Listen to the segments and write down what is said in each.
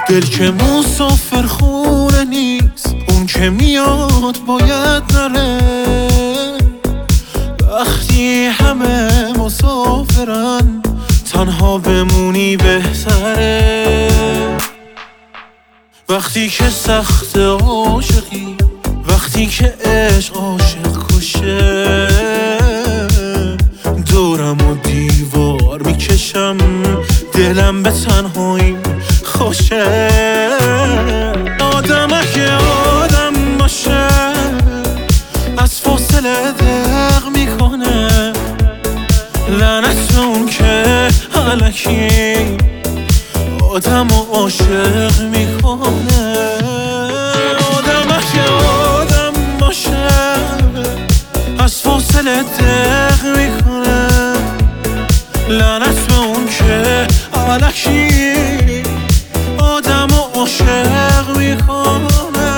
دل که مسافر خونه نیست، اون که میاد باید نره. وقتی همه مسافرن تنها بمونی بهتره. وقتی که سخت عاشقی، وقتی که عشق عاشق کشه، دورم و دیوار میکشم، دلم به تنهایی خوشه. آدم اگه آدم باشه از فاصله دق میکنه، لعنت اون که الکی آدم و عاشق میکنه. آدم اگه آدم باشه از فاصله دق میکنه، لعنت به اون که الکی آدم و عاشق میکنه.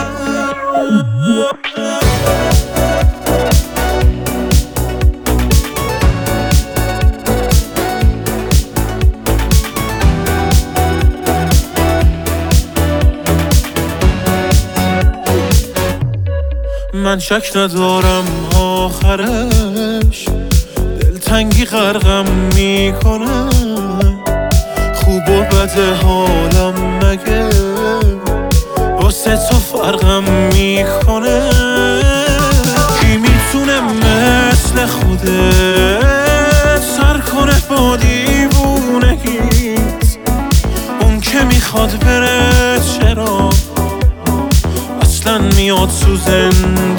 من شک ندارم آخرش دلتنگی غرقم میکنه. خوب و بد حالم مگه واسه تو فرقم میکنه. کی میتونه مثل خودت سر کنه با دیوونگیت؟ اون که میخواد بره چرا اصلا میاد تو زندگیت؟